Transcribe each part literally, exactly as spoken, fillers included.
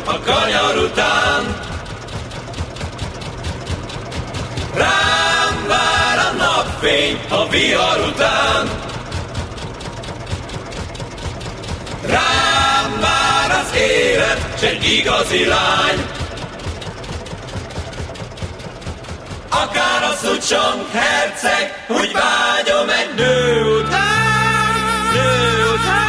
a kanyar után. Rám vár a napfény a vihar után. Rám vár az élet, s egy igazi lány. Akár a szucsong herceg, úgy vágyom egy nő után, nő után.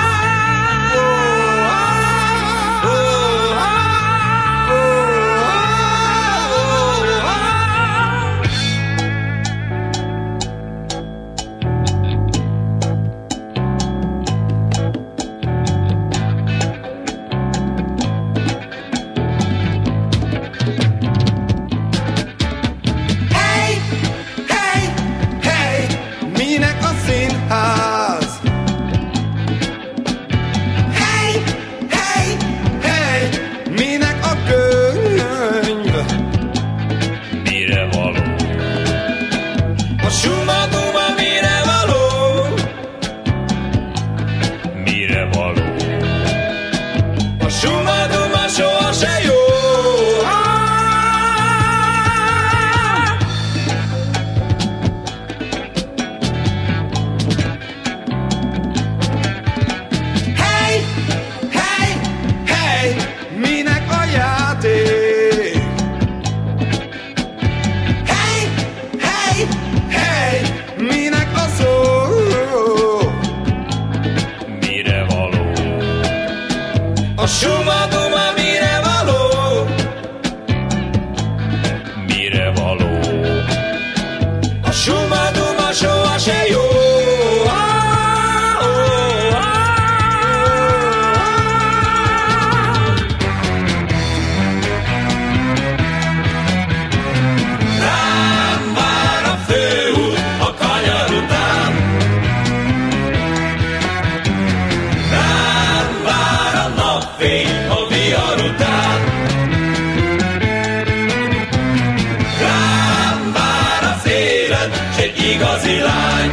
Igazi lány.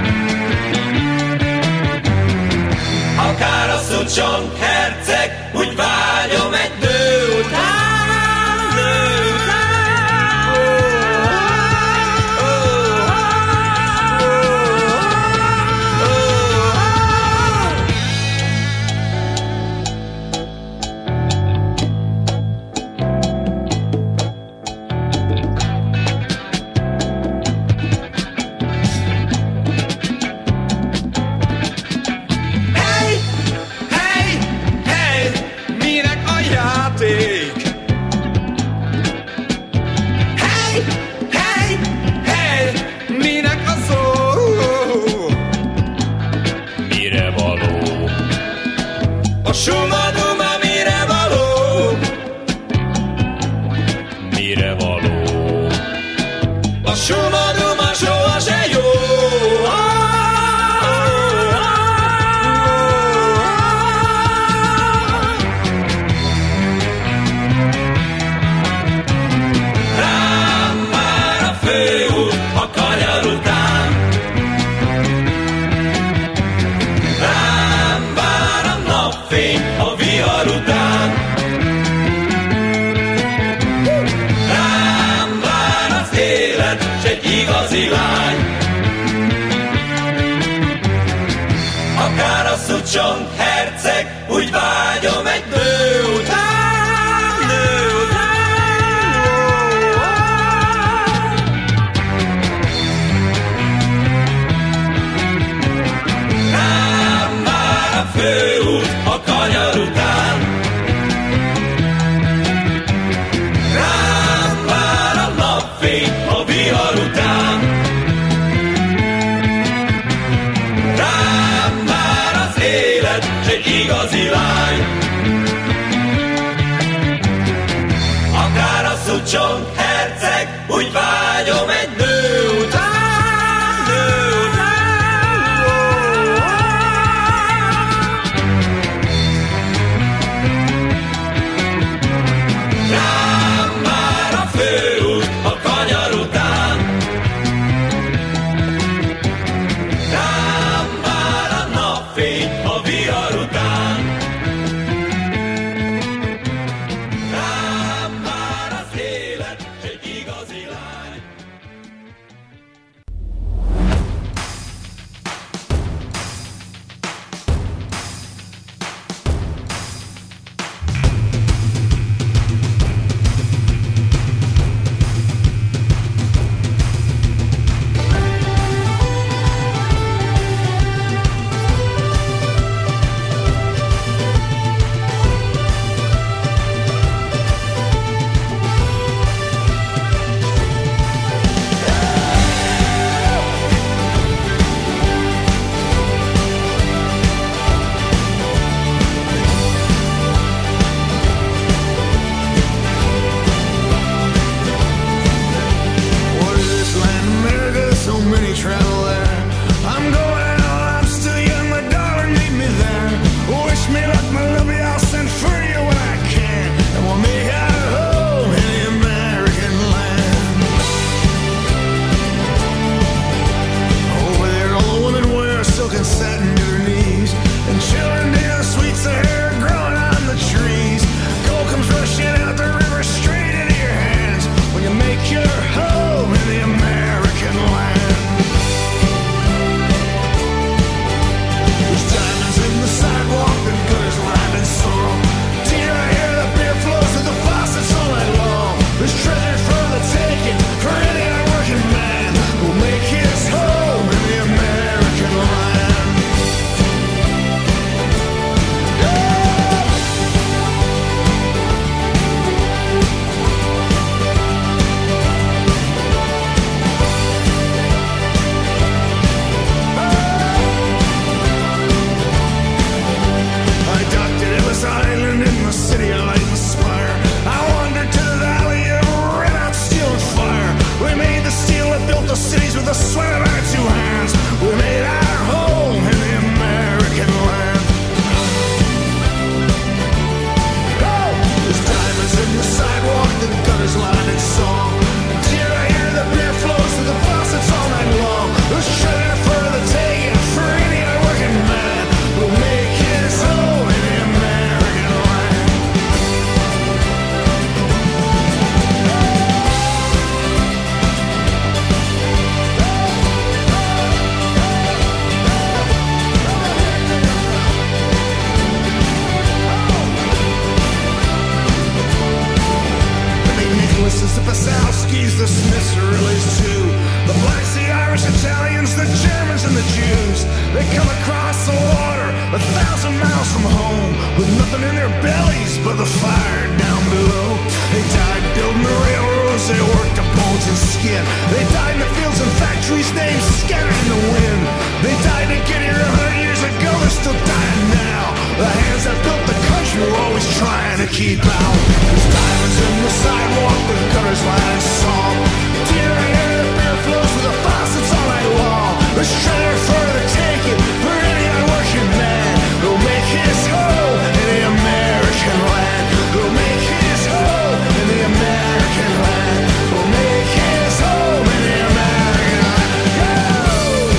Akár a szucsong herceg, úgy vágyom egy nő után, nő után. Igazi lány. Akár a szucsong herceg, úgy vágyom egy nő után, nő után. Rám vár a főút a kanyar után. Rám vár a napfény a vihar után. Rám vár az élet, s egy igazi lány. Akár a szucsong herceg, úgy vágyom egy nő után, nő után. Rám vár a főút a kanyar után. Rám vár a napfény a vihar után. miss her Italy's too. The blacks, the Irish, Italians, the Germans and the Jews. They come across the water a thousand miles from home with nothing in their bellies but the fire down below. They died building the railroads, they worked the bones and skin. They died in the fields and factories, names scattered in the wind. They died to get here a hundred years ago, they're still dying now. The hands that built the country were always trying to keep out. There's diamonds in the sidewalk, the gutters line and song. Deer hair, the beer flows with the faucets all night long. There's treasure for the taking for any unworking man who'll make his home in the American land. Who'll make his home in the American land. Who'll make his home in the American land. Go!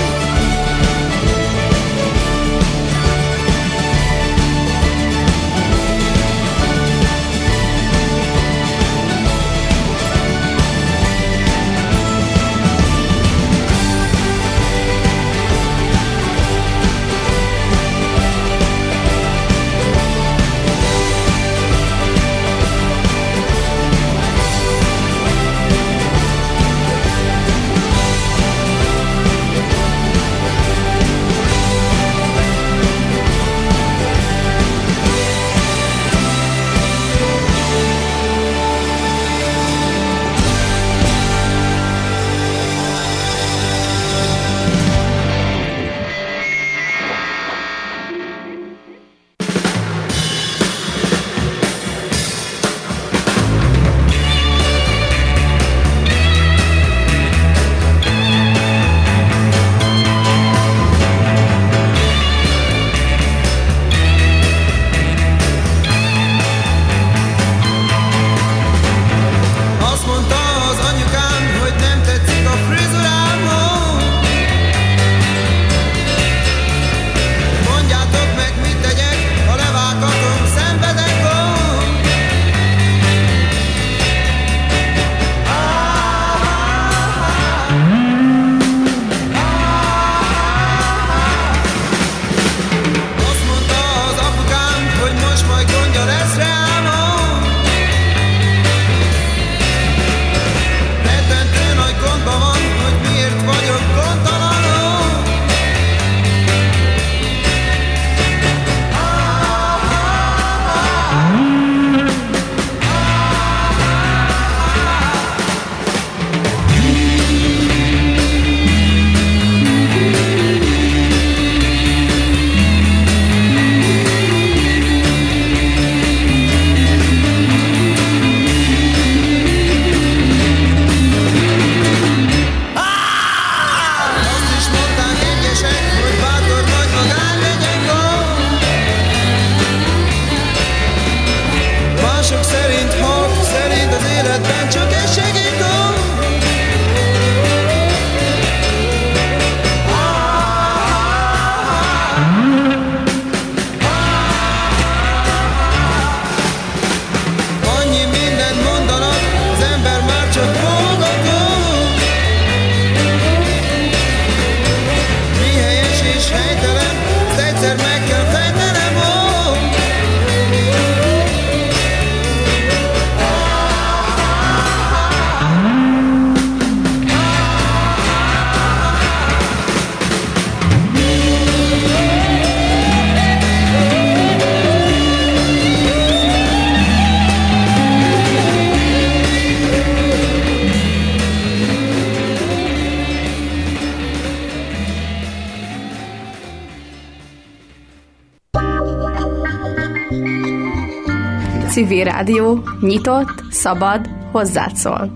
Civil Rádió, nyitott, szabad, hozzád szól.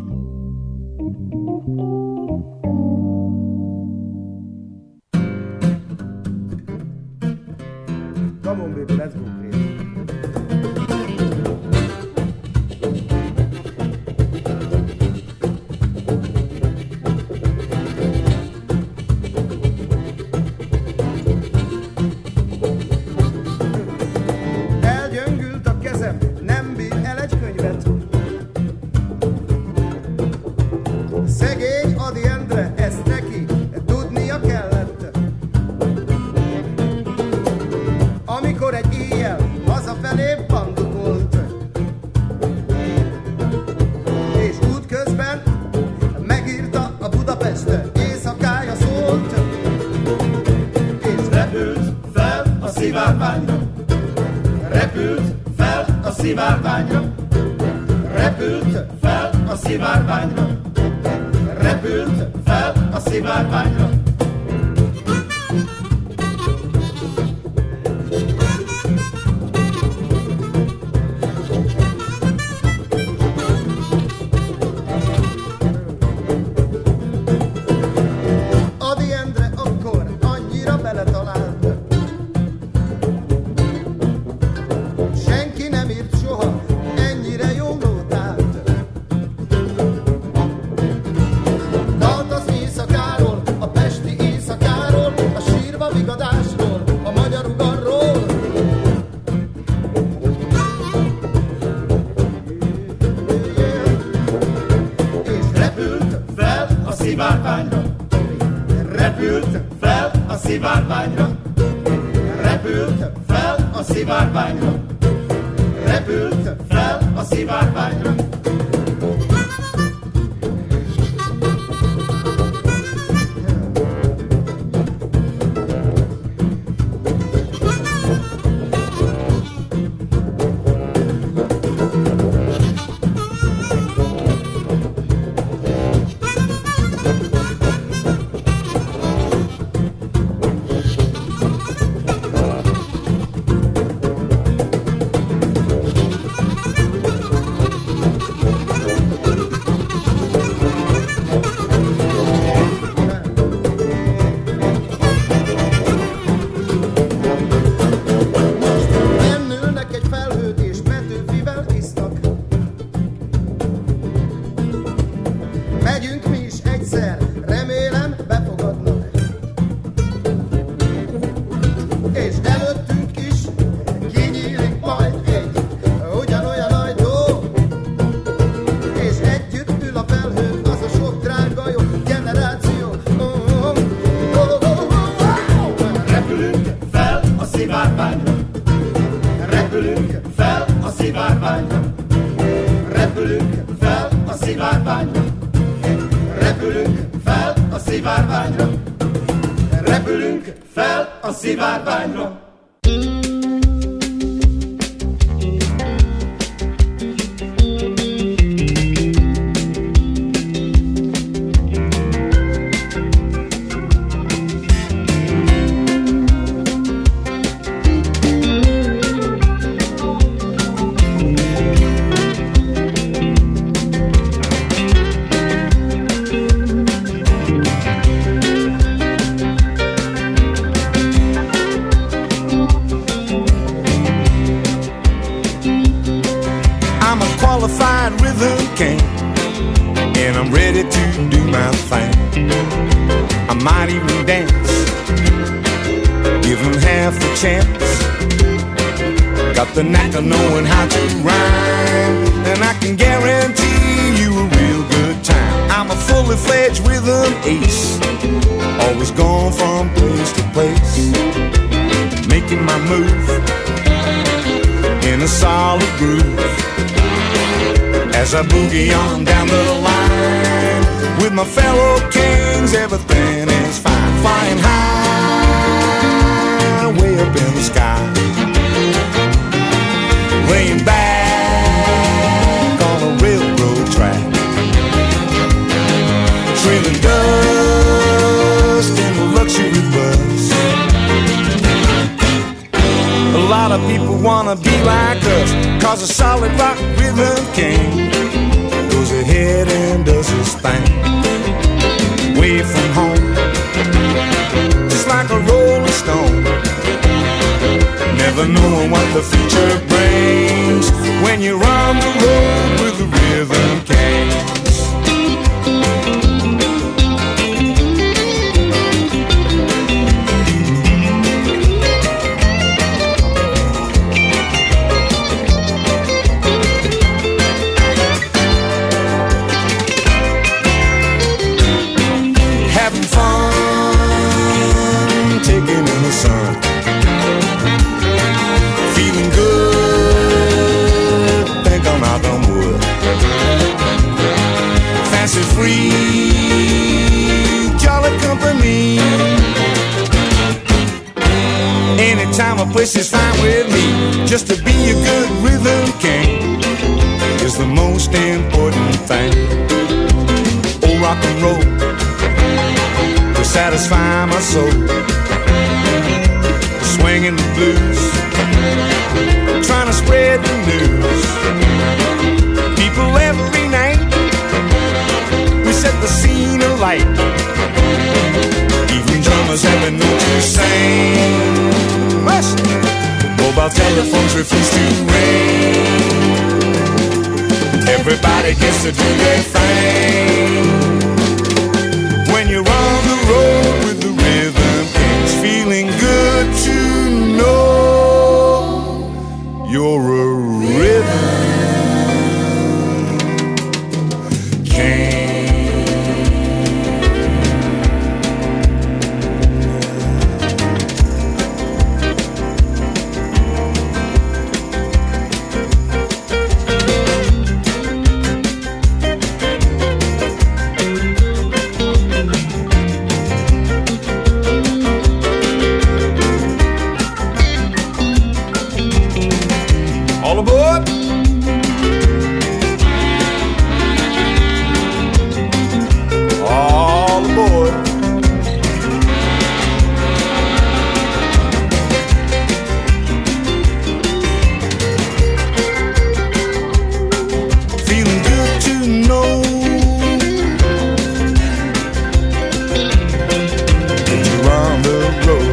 Come on, baby, let's go crazy. Elgyöngült a kezem, nem bír el egy könyvet. Szegény Adi Endre, ezt neki tudnia kellett. Amikor egy éjjel hazafelé bandukolt, és útközben szivárványra, repült fel a szivárványra, repült fel a szivárványra. Adi Endre akkor annyira beletalált, senki nem írt soha ennyire jó nótát. Dalt az éjszakáról, a pesti éjszakáról, a sírva vigadásról, a magyar ugarról. És repült fel a szivárványra, repült fel a szivárványra, repült fel a szivárványra, repült fel a szivárványra. Bennülnek egy felhőt és Petőfivel isznak. Megyünk mi is egyszer, remélem befogadnak. És előttünk is kinyílik majd egy ugyanolyan ajtó. És együtt ül a felhőn az a sok drága jó generáció. Oh, oh, oh, oh, oh, oh. Repülünk fel a szivárványra, repülünk fel a szivárványra, repülünk fel a szivárványra, repülünk fel a szivárványra, repülünk fel a szivárványra. I'm a qualified rhythm king, and I'm ready to do my thing. I might even dance, give them half a chance. Got the knack of knowing how to rhyme, and I can guarantee you a real good time. I'm a fully fledged rhythm ace, always going from place to place, making my move in a solid groove. As I boogie on down the line with my fellow kings, everything is fine. Flying high, way up in the sky, laying back on a railroad track, trailing dust in a luxury bus. A lot of people wanna be like us, cause a solid rock rhythm king goes ahead and does his thing, way from home, just like a rolling stone, never knowing what the future brings when you're on the road with the rhythm kings. Anytime a place is fine with me, just to be a good rhythm king. everything. Oh, rock and roll to satisfy my soul. Swinging the blues, trying to spread the news. People every night, we set the scene alight. Even drummers have a note to sing. Mobile telephones refuse to ring. Everybody gets to do their thing. When you're on the road with the rhythm, it's feeling good to know you're a rhythm king. All aboard! All aboard! Feeling good to know that you're on the road.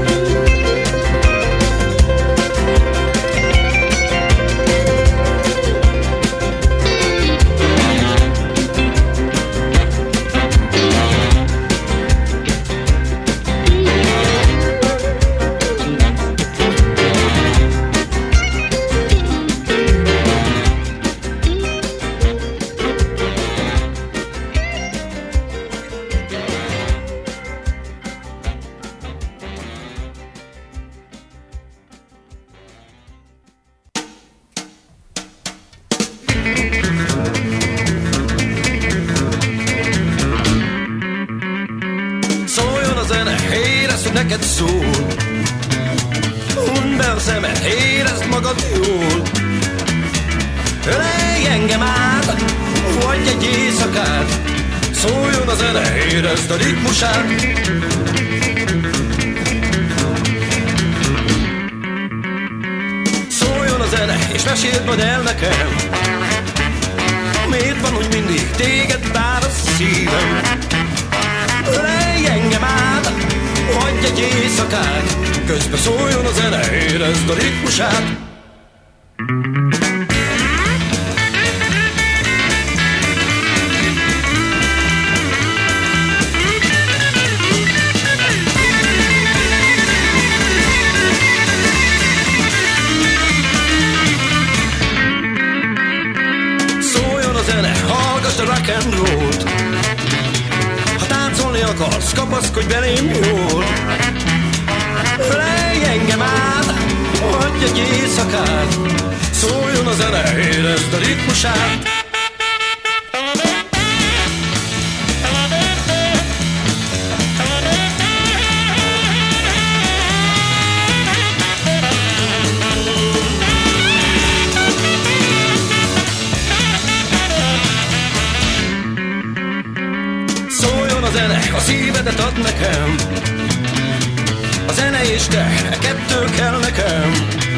Szóljon a zene, érezd, hogy neked szól. Hundd be a szemed, érezd magad jól. Ölelj engem át, vagy egy éjszakát. Szóljon a zene, érezd a ritmusát. Szóljon a zene, és meséld majd el nekem. Miért van, hogy mindig téged vár a szívem? Ölelj engem át, hagyj egy éjszakát. Közben szóljon a zene, érezd a ritmusát. Szóljon a zene, hallgass a rock and roll-t. Ha táncolni akarsz, kapaszkodj belém jól. Ölelj engem át, hagyj egy éjszakát. Szóljon a zene, érezd a ritmusát. Szóljon a zene, a szívedet ad nekem. A zene és te, e kettő kell nekem.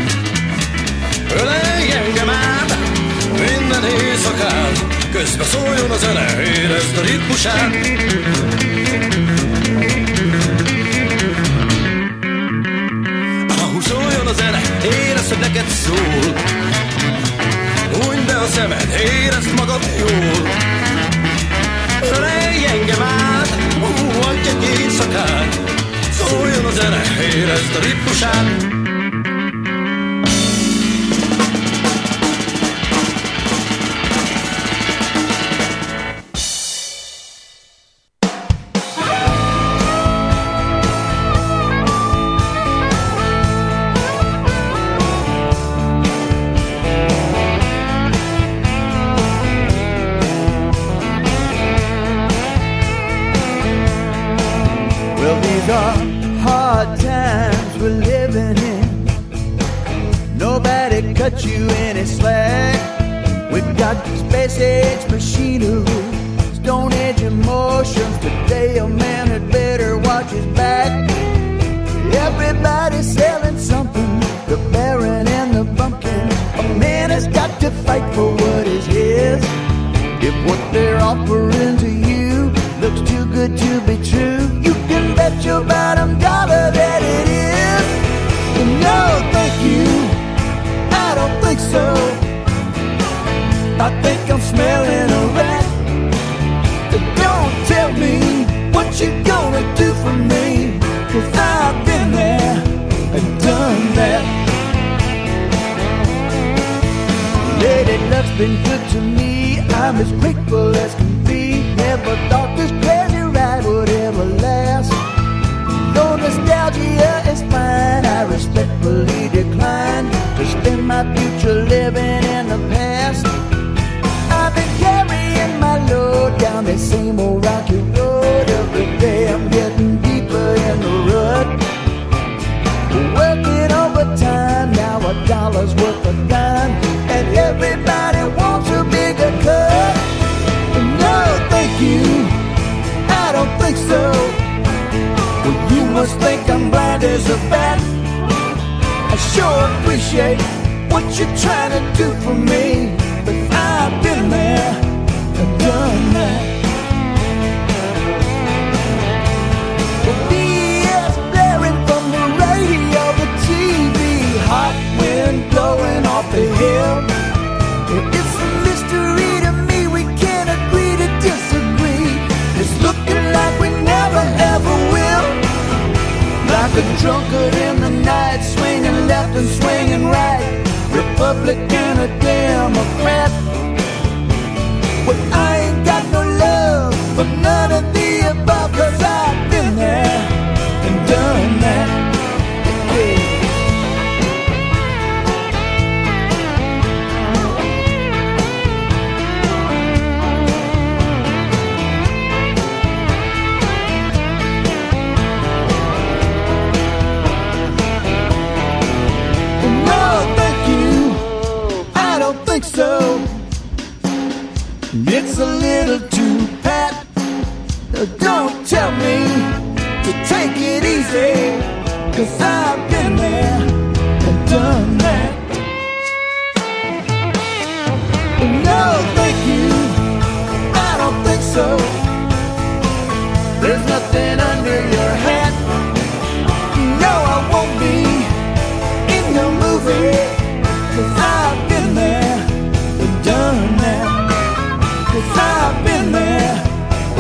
Ölelj engem át, minden éjszakát. Közben szóljon a zene, érezd a ritmusát. Ahú szóljon a zene, érezd, hogy neked szól. Hunyd be a szemed, érezd magad jól. Ölelj engem át, hagyj egy éjszakát. Szóljon a zene, érezd a ritmusát. Well, these are hard times we're living in. Nobody cut you any slack We've got space age machinery, stone age emotions. Today a man had better watch his back. Everybody's selling something, the Baron and the Bumpkin. A man has got to fight for what is his. If what they're offering to you looks too good to be true, you can bet your bottom dollar that it is. But no, thank you, I don't think so. I think I'm smelling a rat. Don't tell me what you're gonna do for me, 'cause I've been there and done that. Lady luck's been good to me, I'm as grateful as can be. Never thought this crazy ride would ever last. Though nostalgia is fine, I respectfully decline to spend my future living in the past. I've been carrying my load down that same old rocky road. Every day I'm getting deeper in the rut. Working overtime, now a dollar's worth a dime, and everybody wants a bigger cut. No, thank you, I don't think so. Well, you must think I'm blind as a bat. I sure appreciate what you're trying to do for me, but I've been there and done that. Well, B S blaring from the radio, the T V, hot wind blowing off the hill. It's a mystery to me, we can't agree to disagree. It's looking like we never ever will. Like a drunkard in the night, swinging left and swinging right, Republican or Democrat. Well, I ain't got no love for none of the above, 'cause I've been there and done that. Yeah. So it's a little too pat. Don't tell me to take it easy, 'cause I've been there and done that. No, thank you, I don't think so. There's nothing under your hat. No, I won't be in your movie, 'cause I